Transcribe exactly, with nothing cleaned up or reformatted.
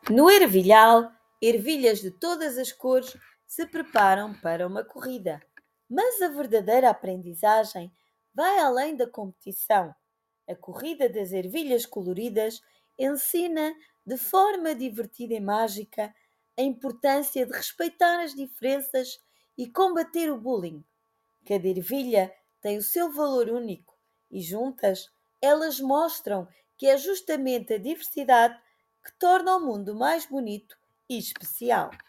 No ervilhal, ervilhas de todas as cores se preparam para uma corrida. Mas a verdadeira aprendizagem vai além da competição. A corrida das ervilhas coloridas ensina de forma divertida e mágica a importância de respeitar as diferenças e combater o bullying. Cada ervilha tem o seu valor único e juntas elas mostram que é justamente a diversidade que torna o mundo mais bonito e especial.